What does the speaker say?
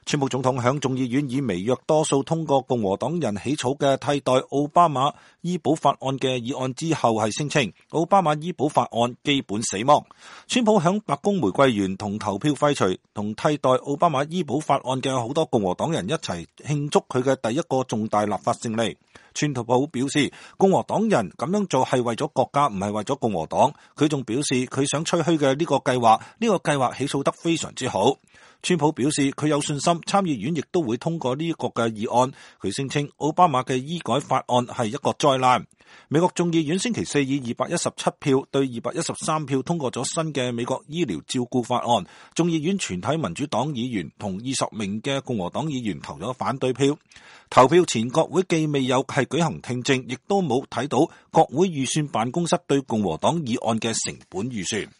川普總統響眾議院以微弱多數通過共和黨人起草嘅替代奧巴馬醫保法案嘅議案之後，係聲稱奧巴馬醫保法案基本死亡。川普響白宮玫瑰園同投票廢除同替代奧巴馬醫保法案嘅好多共和黨人一齊慶祝佢嘅第一個重大立法勝利。川普表示，共和黨人咁樣做係為咗國家，唔係為咗共和黨。佢仲表示，佢想吹噓嘅呢個計劃起草得非常之好。川普表示，佢有信心參議院亦都會通過呢個嘅議案。佢聲稱奧巴馬嘅醫改法案係一個災難。美國眾議院星期四以217票對213票通過咗新嘅美國醫療照顧法案。眾議院全體民主黨議員同20名嘅共和黨議員投咗反對票。投票前，國會既未有係舉行聽證，亦都冇睇到國會預算辦公室對共和黨議案嘅成本預算。